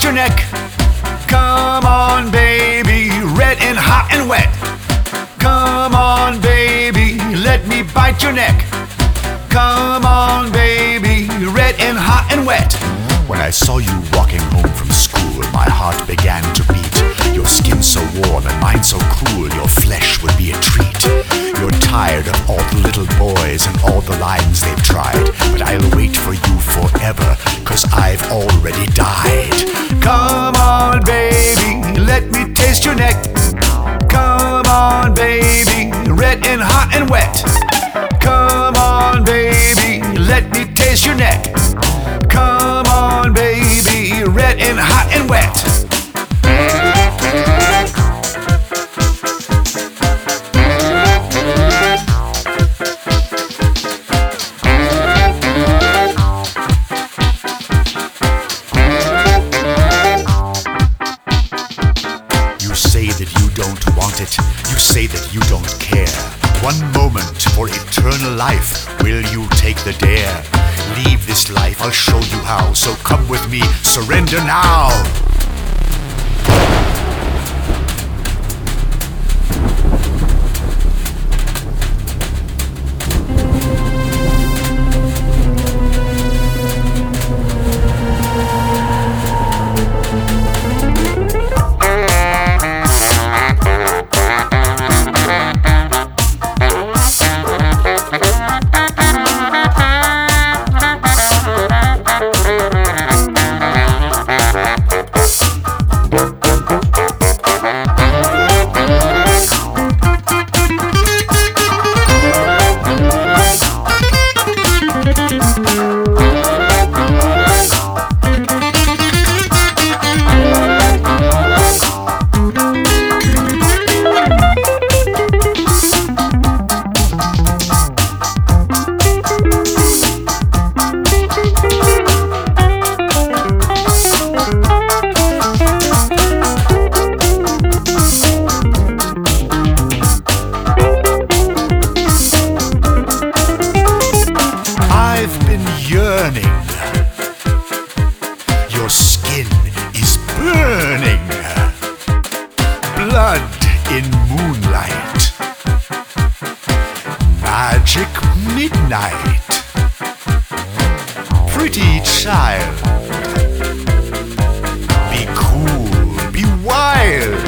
your neck. Come on, baby, red and hot and wet. Come on, baby, let me bite your neck. Come on, baby, red and hot and wet. When I saw you walking home from school, my heart began to beat. Your skin so warm and mine so cool, your flesh would be a treat. You're tired of all the little boys and all the lines they've tried, but I'll wait for you forever, 'cause I've already died. Come on, baby, let me taste your neck. Come on, baby, red and hot and wet. Come on, baby, let me taste your neck. Come on, baby, red and hot and wet. You say that you don't want it, you say that you don't care. One moment for eternal life, will you take the dare? Leave this life, I'll show you how, so come with me, surrender now. Your skin is burning. Blood in moonlight. Magic midnight. Pretty child. Be cool, be wild.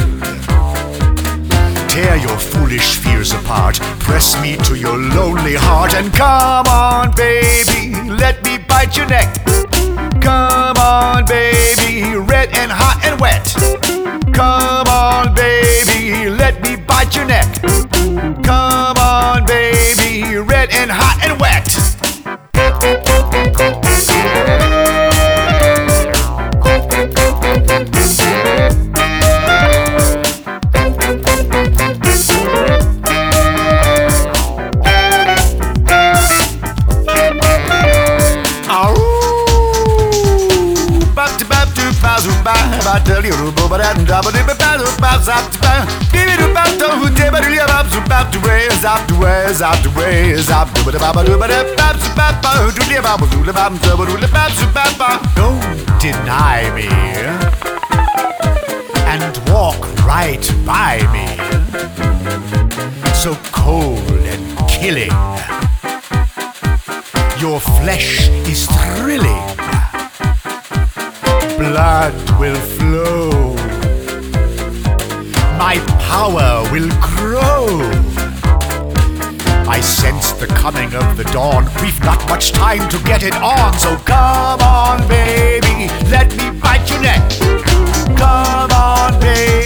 Tear your foolish fears apart. Press me to your lonely heart. And come on, baby, let me bite your neck. Come on, baby, red and hot and wet. Come on, baby, let me bite your neck. Come on, baby, red and hot and wet. Don't deny me and walk right by me. So cold and killing. Your flesh is thrilling. Blood will flow. My power will grow. I sense the coming of the dawn. We've not much time to get it on. So come on, baby, let me bite your neck. Come on, baby.